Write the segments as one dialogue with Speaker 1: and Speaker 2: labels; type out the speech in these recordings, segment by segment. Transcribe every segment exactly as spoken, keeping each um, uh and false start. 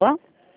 Speaker 1: Alô?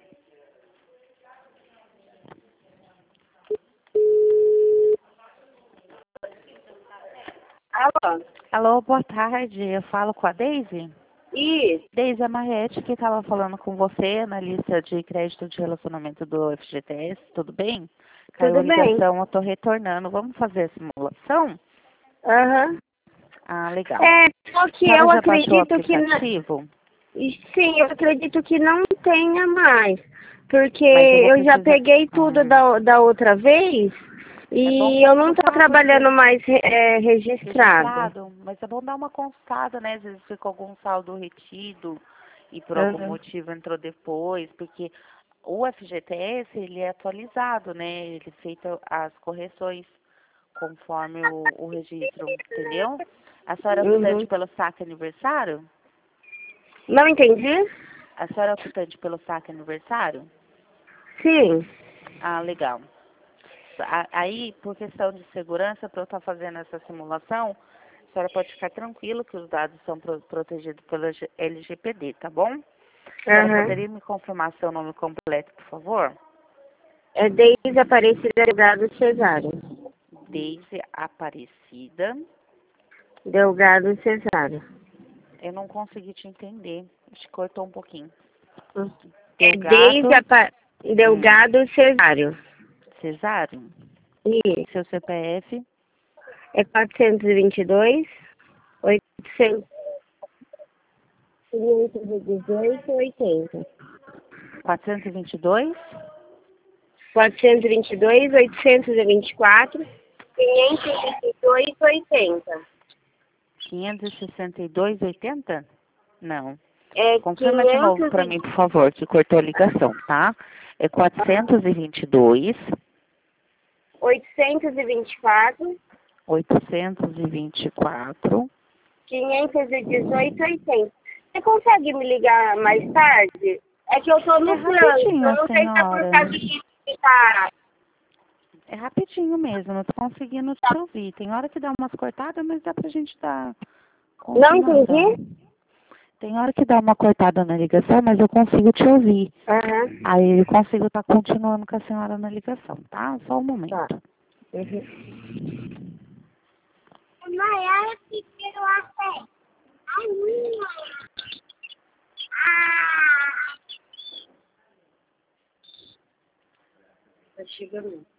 Speaker 2: Alô?
Speaker 1: Alô, boa tarde. Eu falo com a Deise?
Speaker 2: Isso.
Speaker 1: Deise, a Mariette que estava falando com você na lista de crédito de relacionamento do F G T S, tudo bem? Caiu a
Speaker 2: Tudo bem?
Speaker 1: ligação, eu estou retornando. Vamos fazer a simulação?
Speaker 2: Aham.
Speaker 1: Ah, legal.
Speaker 2: É, só
Speaker 1: A
Speaker 2: que
Speaker 1: senhora
Speaker 2: eu
Speaker 1: já baixou o
Speaker 2: acredito que... na-
Speaker 1: aplicativo?
Speaker 2: Sim, eu acredito que não tenha mais. Porque
Speaker 1: Mas eu vou
Speaker 2: eu já
Speaker 1: precisar...
Speaker 2: peguei tudo
Speaker 1: Hum,
Speaker 2: da, da outra vez
Speaker 1: é bom
Speaker 2: e eu não estou
Speaker 1: consultar, porque...
Speaker 2: trabalhando mais é, registrado.
Speaker 1: Registrado, mas é bom dar uma consultada, né? Às vezes ficou algum saldo retido e por algum
Speaker 2: Aham.
Speaker 1: motivo entrou depois, porque o F G T S, ele é atualizado, né? Ele feita as correções conforme o, o registro, entendeu? A senhora é optante
Speaker 2: Uhum.
Speaker 1: pelo saque aniversário?
Speaker 2: Não entendi?
Speaker 1: A senhora é optante pelo saque aniversário?
Speaker 2: Sim.
Speaker 1: Ah, legal. A- Aí, por questão de segurança, para eu estar fazendo essa simulação, a senhora pode ficar tranquila que os dados são pro- protegidos pelo G- L G P D, tá bom? A senhora
Speaker 2: Aham.
Speaker 1: poderia me confirmar seu nome completo, por favor?
Speaker 2: É desde Aparecida Delgado Cesário.
Speaker 1: Deise Aparecida.
Speaker 2: Delgado Cesário.
Speaker 1: Eu não consegui te entender. Acho que cortou um pouquinho.
Speaker 2: É desde
Speaker 1: Delgado.
Speaker 2: Apa...
Speaker 1: Hum.
Speaker 2: Delgado Cesário.
Speaker 1: Cesário.
Speaker 2: Isso.
Speaker 1: Seu C P F.
Speaker 2: É quatrocentos e vinte e dois, oitocentos, quinhentos e dezoito, oitenta.
Speaker 1: quatrocentos e vinte e dois.
Speaker 2: quatrocentos e vinte e dois, oitocentos e vinte e quatro, quinhentos e vinte e dois, oitenta.
Speaker 1: quinhentos e sessenta e dois, oitenta? Não.
Speaker 2: É
Speaker 1: Confirma de novo
Speaker 2: quinhentos
Speaker 1: para mim,
Speaker 2: e...
Speaker 1: por favor, que cortou a ligação, tá? É quatrocentos e vinte e dois,
Speaker 2: oitocentos e vinte e quatro,
Speaker 1: oitocentos e vinte e quatro.
Speaker 2: quinhentos e dezoito, oitenta. Você consegue me ligar mais tarde? É que eu tô
Speaker 1: É
Speaker 2: no trânsito,
Speaker 1: rapidinho,
Speaker 2: eu
Speaker 1: a
Speaker 2: não sei se é por
Speaker 1: senhora.
Speaker 2: causa disso que tá...
Speaker 1: É rapidinho mesmo, eu tô conseguindo te ouvir. Tem hora que dá umas cortadas, mas dá pra gente dar
Speaker 2: Não
Speaker 1: continuação.
Speaker 2: entendi?
Speaker 1: Tem hora que dá uma cortada na ligação, mas eu consigo te ouvir.
Speaker 2: Aham.
Speaker 1: Aí eu consigo estar continuando com a senhora na ligação, tá? Só um
Speaker 2: Tá.
Speaker 1: momento.
Speaker 2: Uhum. Maiara que tirou a fé. Ai, minha. Ah! Tá chegando.